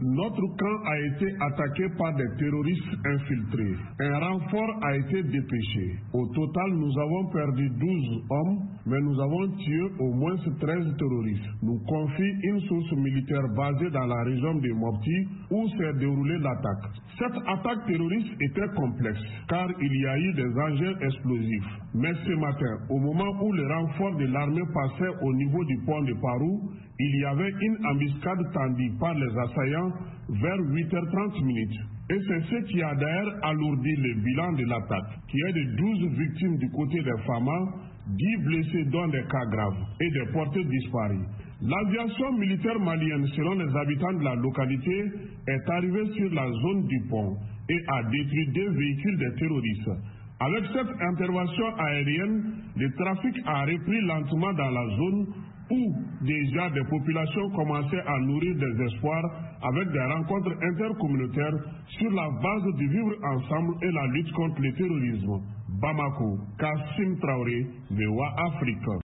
Notre camp a été attaqué par des terroristes infiltrés. Un renfort a été dépêché. Au total, nous avons perdu 12 hommes, mais nous avons tué au moins 13 terroristes. Nous confie une source militaire basée dans la région de Mopti où s'est déroulée l'attaque. Cette attaque terroriste était complexe car il y a eu des engins explosifs. Mais ce matin, au moment où le renfort de l'armée passait au niveau du pont de Parou, il y avait une embuscade tendue par les assaillants vers 8h30. Et c'est ce qui a d'ailleurs alourdi le bilan de l'attaque, qui est de 12 victimes du côté des FAMA, 10 blessés dont des cas graves et des portées disparus. L'aviation militaire malienne, selon les habitants de la localité, est arrivée sur la zone du pont et a détruit 2 véhicules des terroristes. Avec cette intervention aérienne, le trafic a repris lentement dans la zone où déjà des populations commençaient à nourrir des espoirs avec des rencontres intercommunautaires sur la base du vivre ensemble et la lutte contre le terrorisme. Bamako, Kassim Traoré, VOA Afrique.